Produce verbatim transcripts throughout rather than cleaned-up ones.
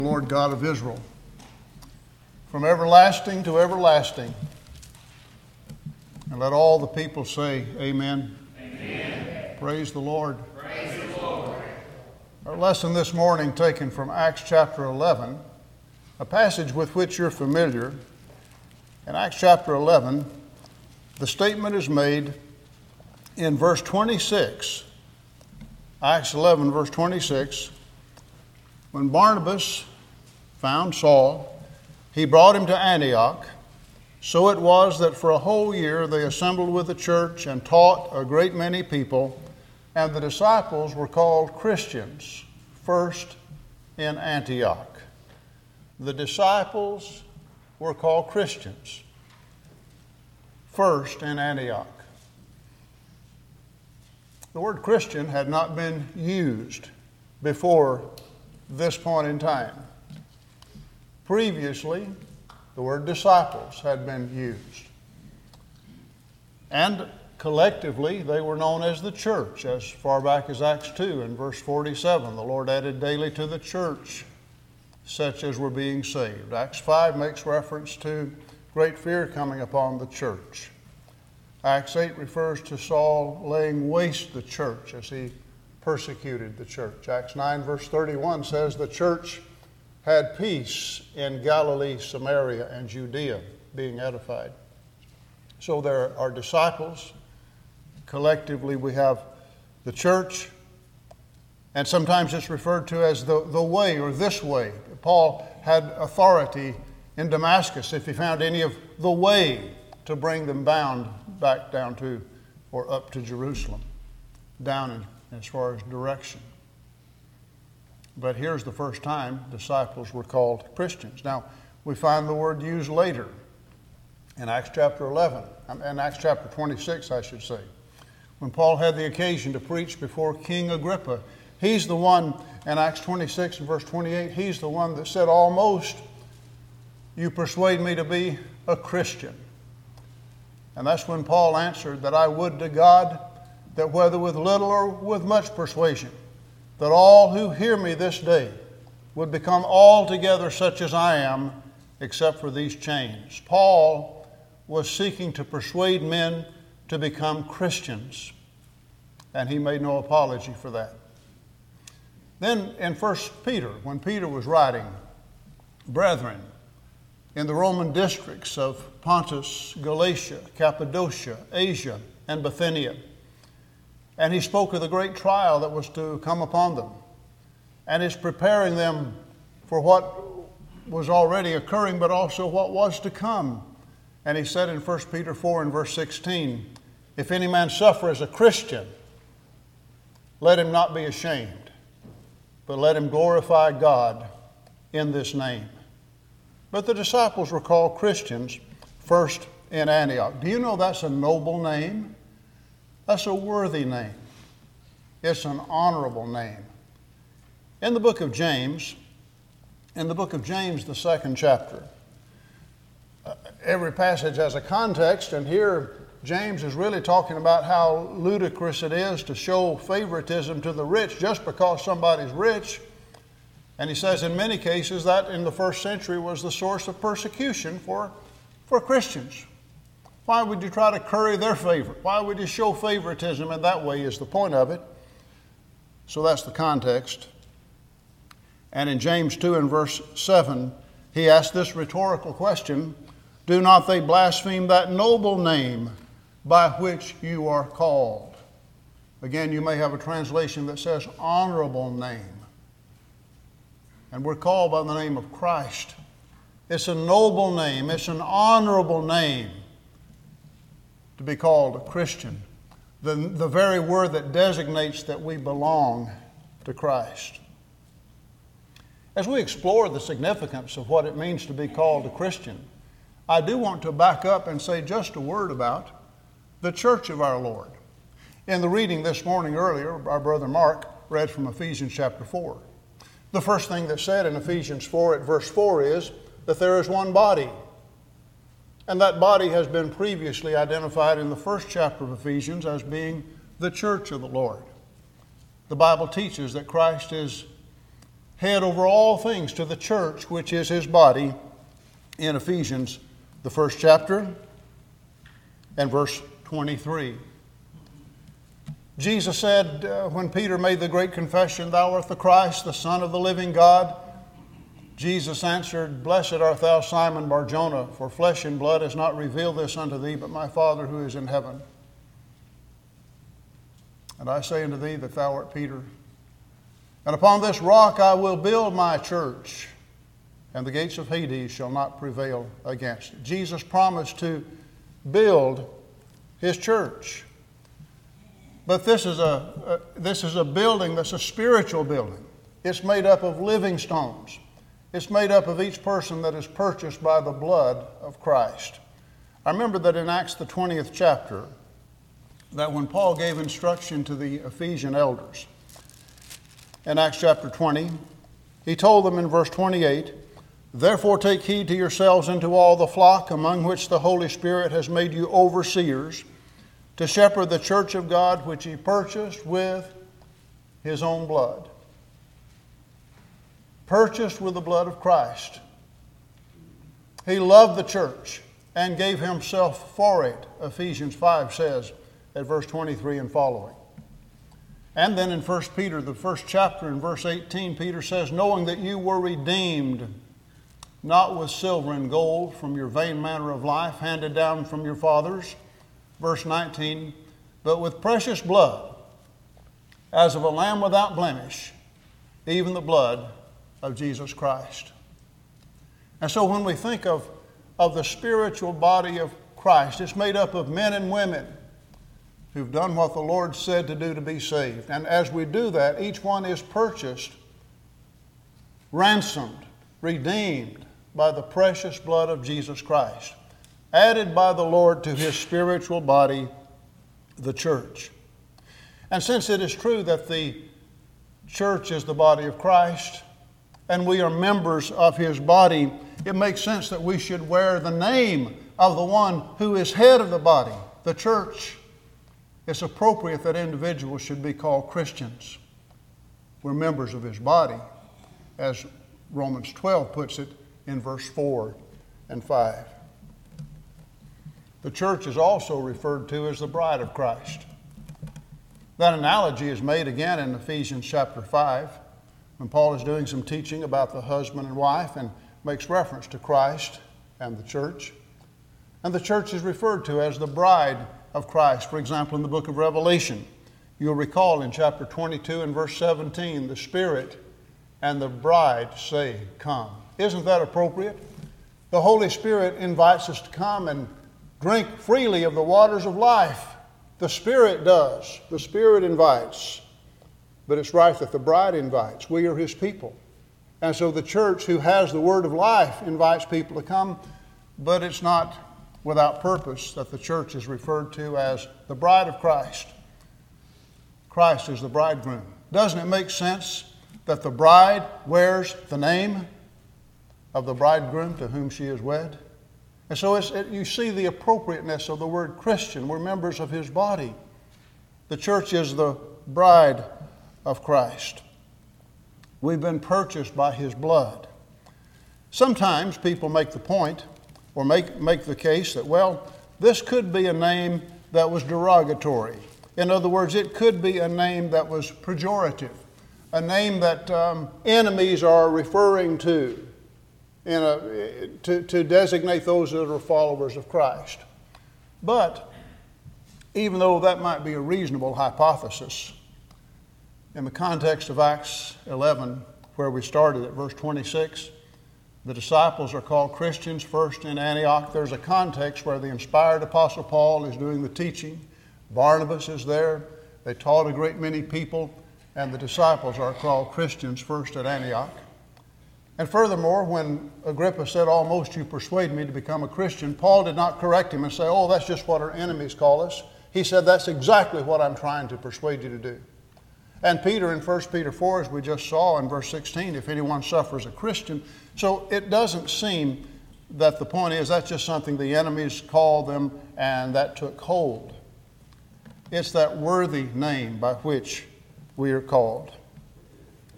Lord God of Israel, from everlasting to everlasting. And let all the people say, Amen. Amen. Praise the Lord. Praise the Lord. Our lesson this morning taken from Acts chapter eleven, a passage with which you're familiar. In Acts chapter eleven, the statement is made in verse twenty-six. Acts eleven, verse twenty-six. When Barnabas found Saul, he brought him to Antioch. So it was that for a whole year they assembled with the church and taught a great many people, and the disciples were called Christians first in Antioch. The disciples were called Christians first in Antioch. The word Christian had not been used before this point in time. Previously, the word disciples had been used. And collectively, they were known as the church, as far back as Acts two and verse forty-seven. The Lord added daily to the church such as were being saved. Acts five makes reference to great fear coming upon the church. Acts eight refers to Saul laying waste the church as he persecuted the church. Acts nine verse thirty-one says the church had peace in Galilee, Samaria, and Judea, being edified. So there are disciples. Collectively we have the church, and sometimes it's referred to as the, the way or this way. Paul had authority in Damascus if he found any of the way to bring them bound back down to or up to Jerusalem, down in, as far as direction. But here's the first time disciples were called Christians. Now, we find the word used later in Acts chapter eleven, in Acts chapter twenty-six, I should say, when Paul had the occasion to preach before King Agrippa. He's the one, in Acts twenty-six and verse twenty-eight, he's the one that said, almost, you persuade me to be a Christian. And that's when Paul answered that I would to God that whether with little or with much persuasion, that all who hear me this day would become altogether such as I am, except for these chains. Paul was seeking to persuade men to become Christians, and he made no apology for that. Then in First Peter, when Peter was writing, brethren, in the Roman districts of Pontus, Galatia, Cappadocia, Asia, and Bithynia, and he spoke of the great trial that was to come upon them, and is preparing them for what was already occurring, but also what was to come. And he said in First Peter four and verse sixteen, if any man suffer as a Christian, let him not be ashamed, but let him glorify God in this name. But the disciples were called Christians first in Antioch. Do you know that's a noble name? That's a worthy name. It's an honorable name. In the book of James, in the book of James, the second chapter, uh, every passage has a context, and here James is really talking about how ludicrous it is to show favoritism to the rich just because somebody's rich. And he says in many cases that in the first century was the source of persecution for, for Christians. Why would you try to curry their favor? Why would you show favoritism in that way is the point of it. So that's the context. And in James two and verse seven, he asked this rhetorical question, do not they blaspheme that noble name by which you are called? Again, you may have a translation that says honorable name. And we're called by the name of Christ. It's a noble name. It's an honorable name to be called a Christian. The, the very word that designates that we belong to Christ. As we explore the significance of what it means to be called a Christian, I do want to back up and say just a word about the church of our Lord. In the reading this morning earlier, our brother Mark read from Ephesians chapter four. The first thing that's said in Ephesians four at verse four is that there is one body. And that body has been previously identified in the first chapter of Ephesians as being the church of the Lord. The Bible teaches that Christ is head over all things to the church, which is his body, in Ephesians, the first chapter, and verse twenty-three. Jesus said, uh, when Peter made the great confession, "Thou art the Christ, the Son of the living God," Jesus answered, "Blessed art thou, Simon Bar-Jonah, for flesh and blood has not revealed this unto thee, but my Father who is in heaven. And I say unto thee that thou art Peter, and upon this rock I will build my church, and the gates of Hades shall not prevail against it." Jesus promised to build his church. But this is a, a this is a building that's a spiritual building. It's made up of living stones. It's made up of each person that is purchased by the blood of Christ. I remember that in Acts the twentieth chapter, that when Paul gave instruction to the Ephesian elders, in Acts chapter twenty, he told them in verse twenty-eight, "Therefore take heed to yourselves and to all the flock among which the Holy Spirit has made you overseers, to shepherd the church of God which he purchased with his own blood." Purchased with the blood of Christ. He loved the church and gave himself for it, Ephesians five says at verse twenty-three and following. And then in First Peter, the first chapter, in verse eighteen, Peter says, "Knowing that you were redeemed, not with silver and gold, from your vain manner of life, handed down from your fathers," verse nineteen, "but with precious blood, as of a lamb without blemish, even the blood of Jesus Christ." And so when we think of, of the spiritual body of Christ, it's made up of men and women who've done what the Lord said to do to be saved. And as we do that, each one is purchased, ransomed, redeemed by the precious blood of Jesus Christ, added by the Lord to his spiritual body, the church. And since it is true that the church is the body of Christ, and we are members of his body, it makes sense that we should wear the name of the one who is head of the body, the church. It's appropriate that individuals should be called Christians. We're members of his body, as Romans twelve puts it in verse four and five. The church is also referred to as the bride of Christ. That analogy is made again in Ephesians chapter five, when Paul is doing some teaching about the husband and wife and makes reference to Christ and the church. And the church is referred to as the bride of Christ. For example, in the book of Revelation, you'll recall in chapter twenty-two and verse seventeen, the Spirit and the bride say, "Come." Isn't that appropriate? The Holy Spirit invites us to come and drink freely of the waters of life. The Spirit does. The Spirit invites. But it's right that the bride invites. We are his people. And so the church, who has the word of life, invites people to come, but it's not without purpose that the church is referred to as the bride of Christ. Christ is the bridegroom. Doesn't it make sense that the bride wears the name of the bridegroom to whom she is wed? And so it's, it, you see the appropriateness of the word Christian. We're members of his body. The church is the bride of Christ. We've been purchased by his blood. Sometimes people make the point or make, make the case that, well, this could be a name that was derogatory. In other words, it could be a name that was pejorative, a name that um, enemies are referring to, in a, to, to designate those that are followers of Christ. But even though that might be a reasonable hypothesis, in the context of Acts eleven, where we started at verse twenty-six, the disciples are called Christians first in Antioch. There's a context where the inspired Apostle Paul is doing the teaching. Barnabas is there. They taught a great many people, and the disciples are called Christians first at Antioch. And furthermore, when Agrippa said, "Almost you persuade me to become a Christian," Paul did not correct him and say, "Oh, that's just what our enemies call us." He said, "That's exactly what I'm trying to persuade you to do." And Peter in First Peter four, as we just saw in verse sixteen, if anyone suffers a Christian. So it doesn't seem that the point is that's just something the enemies called them and that took hold. It's that worthy name by which we are called.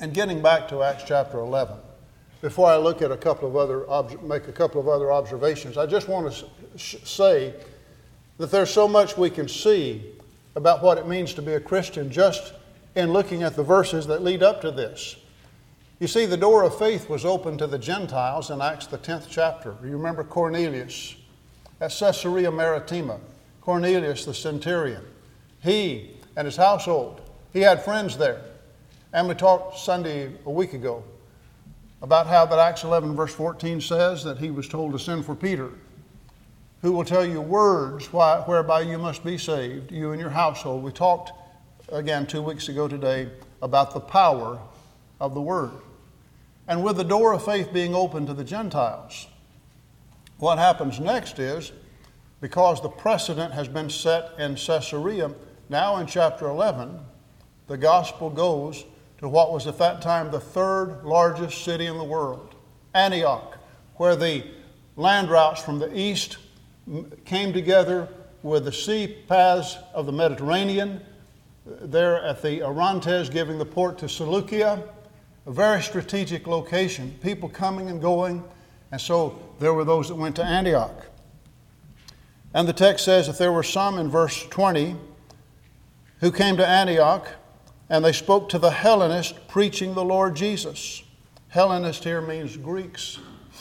And getting back to Acts chapter eleven, before I look at a couple of other, make a couple of other observations, I just want to say that there's so much we can see about what it means to be a Christian just in looking at the verses that lead up to this. You see, the door of faith was open to the Gentiles in Acts the tenth chapter. You remember Cornelius at Caesarea Maritima. Cornelius the centurion. He and his household, he had friends there. And we talked Sunday a week ago about how that Acts eleven verse fourteen says that he was told to send for Peter, who will tell you words why, whereby you must be saved, you and your household. We talked again two weeks ago today about the power of the Word. And with the door of faith being open to the Gentiles, what happens next is, because the precedent has been set in Caesarea, now in chapter eleven, the gospel goes to what was at that time the third largest city in the world, Antioch, where the land routes from the east came together with the sea paths of the Mediterranean, there at the Orontes, giving the port to Seleucia, a very strategic location, people coming and going, and so there were those that went to Antioch. And the text says that there were some in verse twenty who came to Antioch, and they spoke to the Hellenists, preaching the Lord Jesus. Hellenist here means Greeks.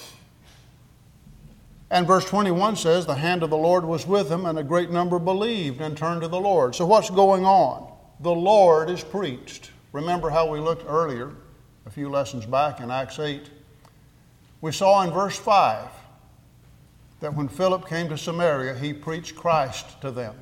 And verse twenty-one says, the hand of the Lord was with them, and a great number believed and turned to the Lord. So what's going on? The Lord is preached. Remember how we looked earlier, a few lessons back in Acts eight. We saw in verse five that when Philip came to Samaria, he preached Christ to them.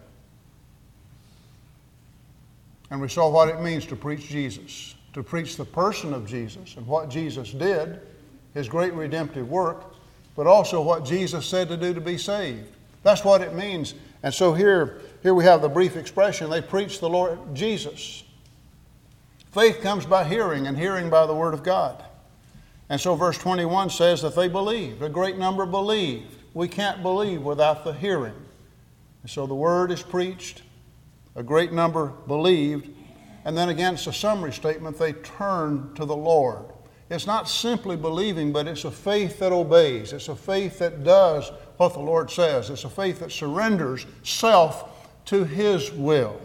And we saw what it means to preach Jesus, to preach the person of Jesus and what Jesus did, his great redemptive work, but also what Jesus said to do to be saved. That's what it means. And so here, here we have the brief expression, they preach the Lord Jesus. Faith comes by hearing, and hearing by the Word of God. And so verse twenty-one says that they believed. A great number believed. We can't believe without the hearing. And so the Word is preached. A great number believed. And then again, it's a summary statement. They turned to the Lord. It's not simply believing, but it's a faith that obeys. It's a faith that does what the Lord says. It's a faith that surrenders self to His will.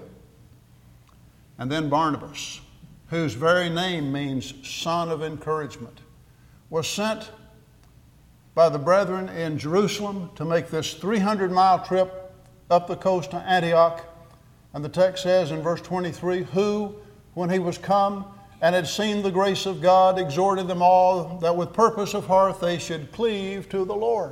And then Barnabas, whose very name means son of encouragement, was sent by the brethren in Jerusalem to make this three hundred mile trip up the coast to Antioch. And the text says in verse twenty-three, who, when he was come and had seen the grace of God, exhorted them all that with purpose of heart they should cleave to the Lord.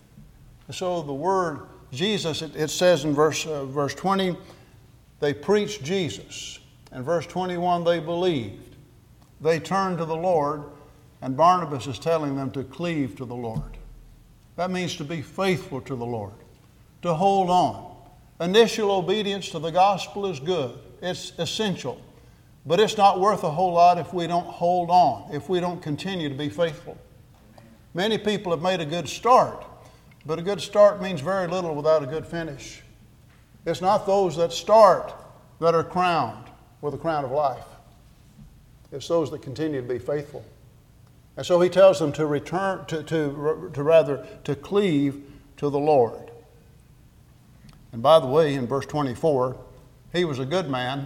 So the word Jesus, it, it says in verse, uh, verse twenty, they preached Jesus. And verse twenty-one, they believed. They turned to the Lord, and Barnabas is telling them to cleave to the Lord. That means to be faithful to the Lord, to hold on. Initial obedience to the gospel is good. It's essential. But it's not worth a whole lot if we don't hold on, if we don't continue to be faithful. Many people have made a good start, but a good start means very little without a good finish. It's not those that start that are crowned with a crown of life. It's those that continue to be faithful. And so he tells them to return, to, to, to rather, to cleave to the Lord. And by the way, in verse twenty-four, he was a good man,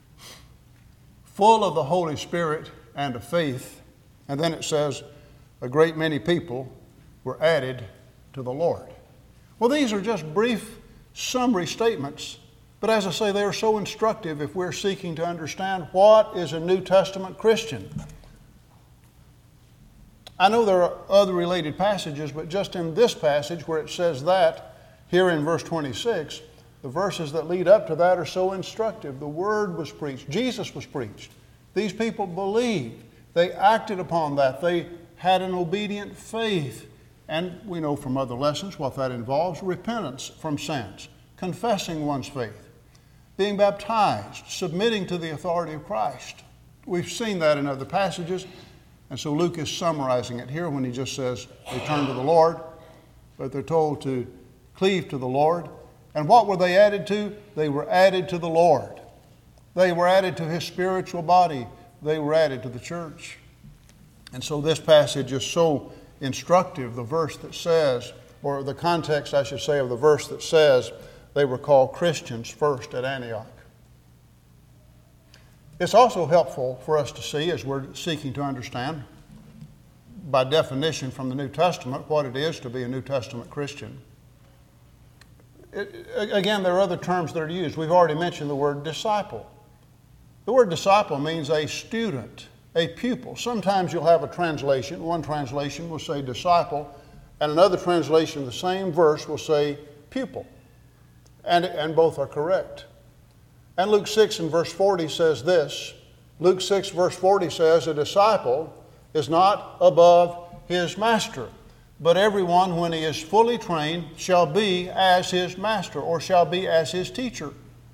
full of the Holy Spirit and of faith. And then it says, a great many people were added to the Lord. Well, these are just brief summary statements, but as I say, they are so instructive if we're seeking to understand what is a New Testament Christian. I know there are other related passages, but just in this passage where it says that, here in verse twenty-six, the verses that lead up to that are so instructive. The Word was preached. Jesus was preached. These people believed. They acted upon that. They had an obedient faith. And we know from other lessons what that involves: repentance from sins, confessing one's faith, being baptized, submitting to the authority of Christ. We've seen that in other passages. And so Luke is summarizing it here when he just says, they turn to the Lord, but they're told to cleave to the Lord. And what were they added to? They were added to the Lord. They were added to His spiritual body, they were added to the church. And so this passage is so instructive, the verse that says, or the context, I should say, of the verse that says they were called Christians first at Antioch. It's also helpful for us to see, as we're seeking to understand, by definition from the New Testament, what it is to be a New Testament Christian. It, again, there are other terms that are used. We've already mentioned the word disciple. The word disciple means a student, a pupil. Sometimes you'll have a translation. One translation will say disciple, and another translation of the same verse will say pupil. And, and both are correct. And Luke six and verse forty says this. Luke six verse forty says, a disciple is not above his master, but everyone, when he is fully trained, shall be as his master, or shall be as his teacher.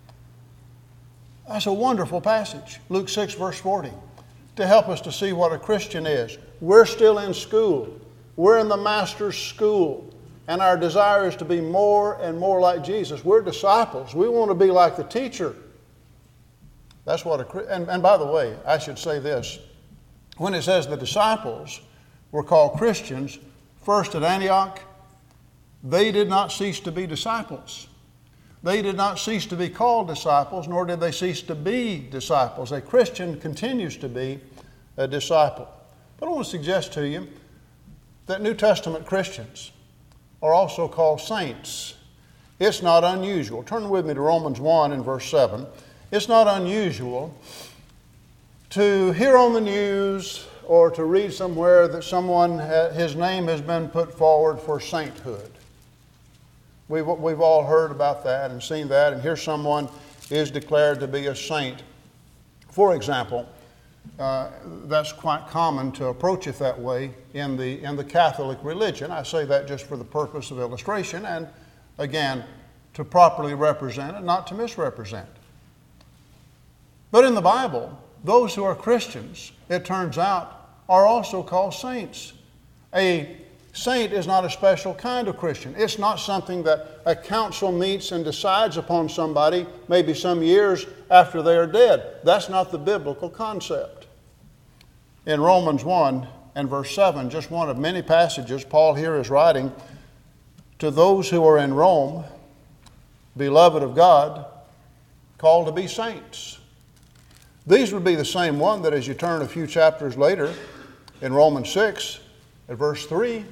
That's a wonderful passage, Luke six verse forty, to help us to see what a Christian is. We're still in school. We're in the master's school. And our desire is to be more and more like Jesus. We're disciples. We want to be like the teacher. That's what a, and, and by the way, I should say this. When it says the disciples were called Christians first at Antioch, they did not cease to be disciples. They did not cease to be called disciples, nor did they cease to be disciples. A Christian continues to be a disciple. But I want to suggest to you that New Testament Christians are also called saints. It's not unusual. Turn with me to Romans one and verse seven. It's not unusual to hear on the news or to read somewhere that someone, his name has been put forward for sainthood. We've, we've all heard about that and seen that, and here someone is declared to be a saint. For example, uh, that's quite common to approach it that way in the, in the Catholic religion. I say that just for the purpose of illustration and, again, to properly represent it, not to misrepresent. But in the Bible, those who are Christians, it turns out, are also called saints. A saint is not a special kind of Christian. It's not something that a council meets and decides upon somebody maybe some years after they are dead. That's not the biblical concept. In Romans one and verse seven, just one of many passages, Paul here is writing, to those who are in Rome, beloved of God, called to be saints. These would be the same one that as you turn a few chapters later in Romans six at verse three,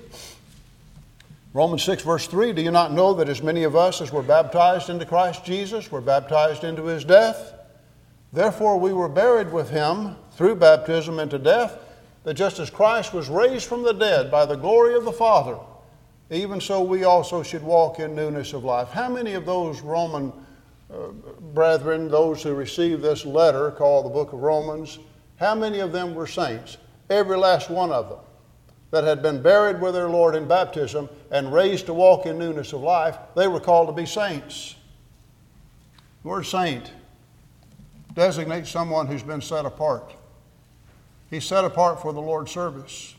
Romans six verse three, do you not know that as many of us as were baptized into Christ Jesus were baptized into his death? Therefore we were buried with him through baptism into death, that just as Christ was raised from the dead by the glory of the Father, even so we also should walk in newness of life. How many of those Roman Uh, brethren, those who received this letter called the book of Romans, how many of them were saints? Every last one of them that had been buried with their Lord in baptism and raised to walk in newness of life, they were called to be saints. The word saint designates someone who's been set apart. He's set apart for the Lord's service.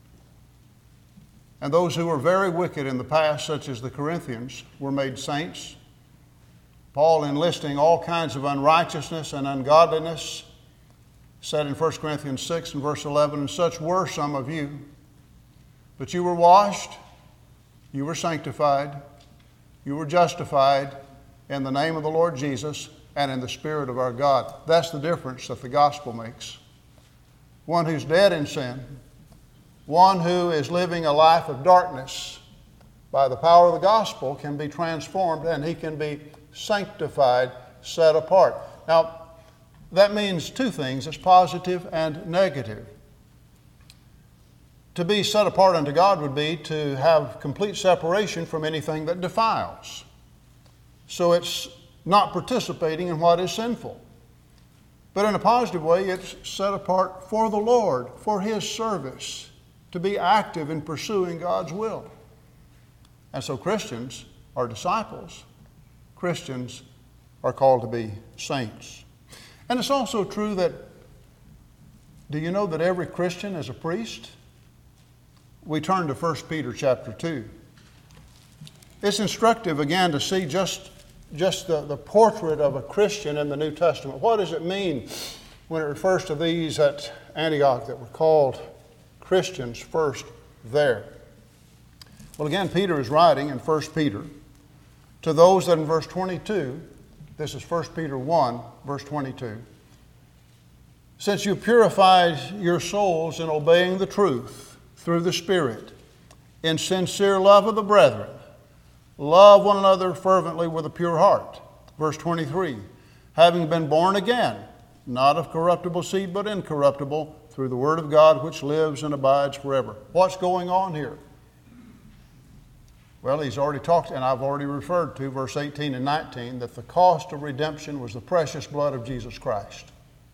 And those who were very wicked in the past, such as the Corinthians, were made saints. Paul, enlisting all kinds of unrighteousness and ungodliness, said in First Corinthians six and verse eleven, and such were some of you. But you were washed, you were sanctified, you were justified in the name of the Lord Jesus and in the Spirit of our God. That's the difference that the gospel makes. One who's dead in sin, one who is living a life of darkness, by the power of the gospel can be transformed and he can be sanctified, set apart. Now, that means two things. It's positive and negative. To be set apart unto God would be to have complete separation from anything that defiles. So it's not participating in what is sinful. But in a positive way, it's set apart for the Lord, for his service, to be active in pursuing God's will. And so Christians are disciples. Christians are called to be saints. And it's also true that, do you know that every Christian is a priest? We turn to First Peter chapter two. It's instructive again to see just, just the, the portrait of a Christian in the New Testament. What does it mean when it refers to these at Antioch that were called Christians first there. Well, again, Peter is writing in First Peter to those that in verse twenty-two, this is First Peter one, verse twenty-two, since you purified your souls in obeying the truth through the Spirit, in sincere love of the brethren, love one another fervently with a pure heart. Verse twenty-three, having been born again, not of corruptible seed, but incorruptible, through the word of God which lives and abides forever. What's going on here? Well, he's already talked, and I've already referred to verse eighteen and nineteen, that the cost of redemption was the precious blood of Jesus Christ.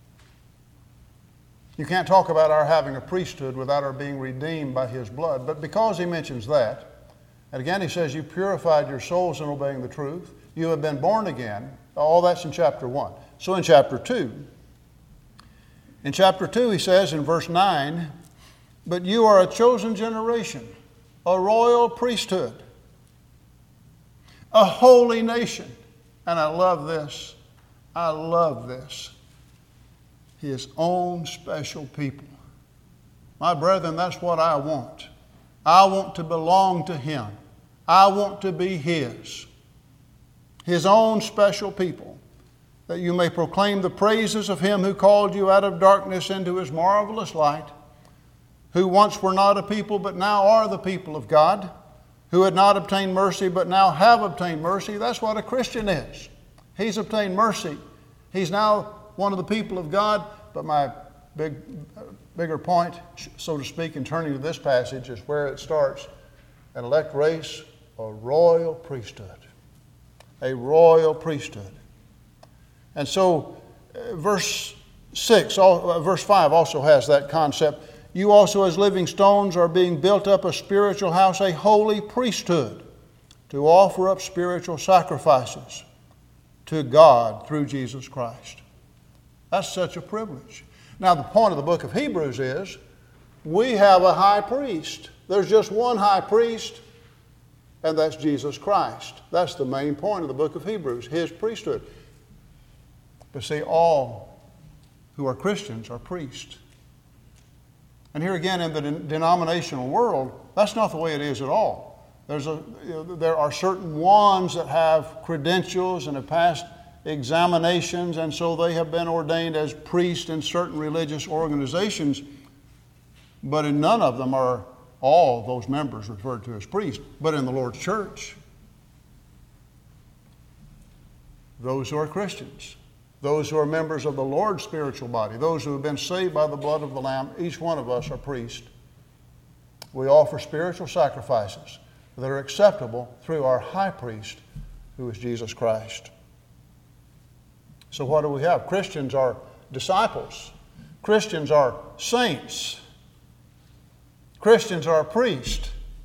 You can't talk about our having a priesthood without our being redeemed by His blood. But because he mentions that, and again he says, you purified your souls in obeying the truth, you have been born again, all that's in chapter one. So in chapter two, in chapter two he says in verse nine, but you are a chosen generation, a royal priesthood, a holy nation. And I love this. I love this. His own special people. My brethren, that's what I want. I want to belong to Him. I want to be His. His own special people, that you may proclaim the praises of Him who called you out of darkness into His marvelous light, who once were not a people but now are the people of God, who had not obtained mercy but now have obtained mercy. That's what a Christian is. He's obtained mercy. He's now one of the people of God. But my big, bigger point, so to speak, in turning to this passage is where it starts. An elect race, a royal priesthood. A royal priesthood. And so uh, verse six, uh, verse five also has that concept. You also as living stones are being built up a spiritual house, a holy priesthood, to offer up spiritual sacrifices to God through Jesus Christ. That's such a privilege. Now, the point of the book of Hebrews is we have a high priest. There's just one high priest, and that's Jesus Christ. That's the main point of the book of Hebrews, His priesthood. But see, all who are Christians are priests. And here again, in the de- denominational world, that's not the way it is at all. There's a, you know, there are certain ones that have credentials and have passed examinations, and so they have been ordained as priests in certain religious organizations, but in none of them are all those members referred to as priests. But in the Lord's church, those who are Christians, those who are members of the Lord's spiritual body, those who have been saved by the blood of the Lamb, each one of us are priests. We offer spiritual sacrifices that are acceptable through our high priest, who is Jesus Christ. So what do we have? Christians are disciples. Christians are saints. Christians are priests.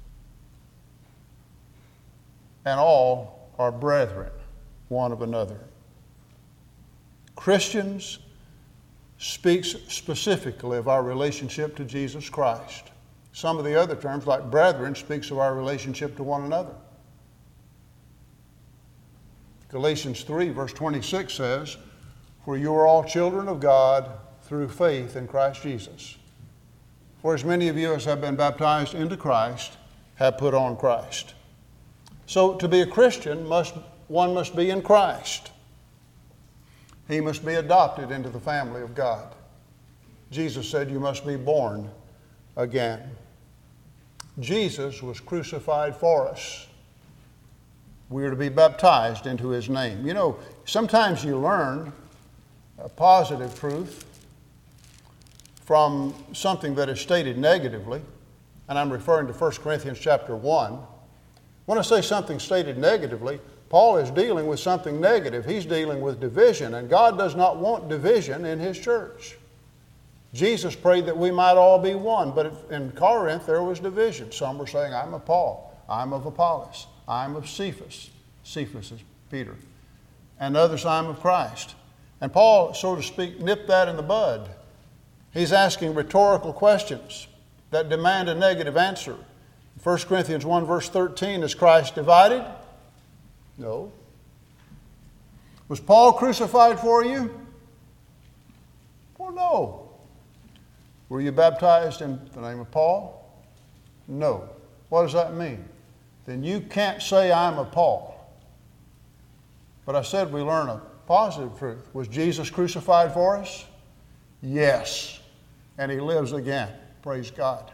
And all are brethren, one of another. Christians speaks specifically of our relationship to Jesus Christ. Some of the other terms, like brethren, speaks of our relationship to one another. Galatians three, verse twenty-six says, for you are all children of God through faith in Christ Jesus. For as many of you as have been baptized into Christ have put on Christ. So to be a Christian, must one must be in Christ. He must be adopted into the family of God. Jesus said you must be born again. Jesus was crucified for us. We are to be baptized into His name. You know, sometimes you learn a positive truth from something that is stated negatively, and I'm referring to First Corinthians chapter one. When I say something stated negatively, Paul is dealing with something negative. He's dealing with division, and God does not want division in His church. Jesus prayed that we might all be one, but in Corinth there was division. Some were saying, I'm of Paul, I'm of Apollos, I'm of Cephas. Cephas is Peter. And others, I'm of Christ. And Paul, so to speak, nipped that in the bud. He's asking rhetorical questions that demand a negative answer. First Corinthians one, verse thirteen, is Christ divided? No. Was Paul crucified for you? No. Were you baptized in the name of Paul? No. What does that mean? Then you can't say I'm of Paul. But I said we learn a positive truth. Was Jesus crucified for us? Yes. And he lives again. Praise God.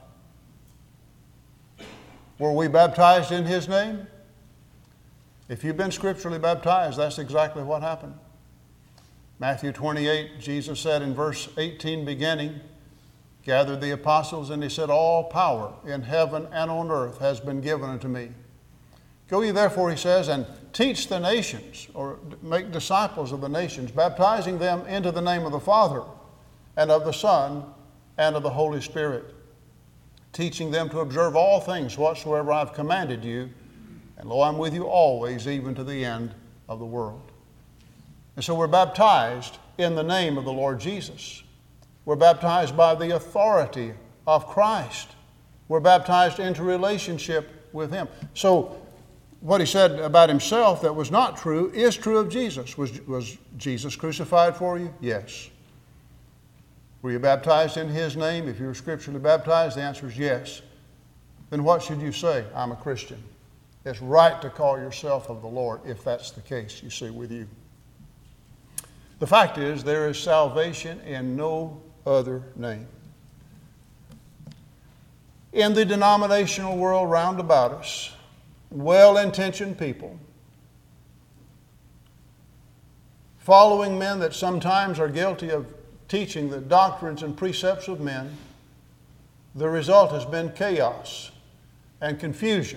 Were we baptized in his name? If you've been scripturally baptized, that's exactly what happened. Matthew twenty-eight, Jesus said in verse eighteen beginning, gathered the apostles, and he said, all power in heaven and on earth has been given unto me. Go ye therefore, he says, and teach the nations, or make disciples of the nations, baptizing them into the name of the Father and of the Son and of the Holy Spirit, teaching them to observe all things whatsoever I have commanded you. And lo, I'm with you always, even to the end of the world. And so we're baptized in the name of the Lord Jesus. We're baptized by the authority of Christ. We're baptized into relationship with him. So what he said about himself that was not true is true of Jesus. Was, was Jesus crucified for you? Yes. Were you baptized in his name? If you were scripturally baptized, the answer is yes. Then what should you say? I'm a Christian. It's right to call yourself of the Lord if that's the case, you see, with you. The fact is, there is salvation in no other name. In the denominational world round about us, well-intentioned people, following men that sometimes are guilty of teaching the doctrines and precepts of men, the result has been chaos and confusion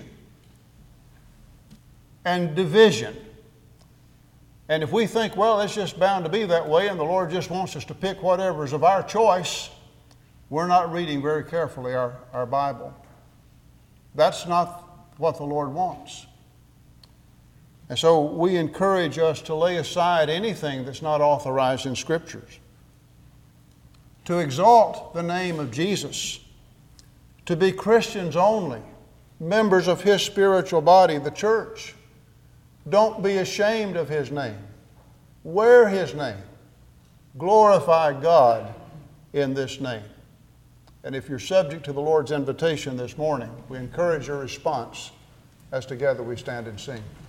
and division. And if we think, well, it's just bound to be that way and the Lord just wants us to pick whatever is of our choice, we're not reading very carefully our, our Bible. That's not what the Lord wants. And so we encourage us to lay aside anything that's not authorized in Scriptures, to exalt the name of Jesus, to be Christians only, members of his spiritual body, the church. Don't be ashamed of his name. Wear his name. Glorify God in this name. And if you're subject to the Lord's invitation this morning, we encourage your response as together we stand and sing.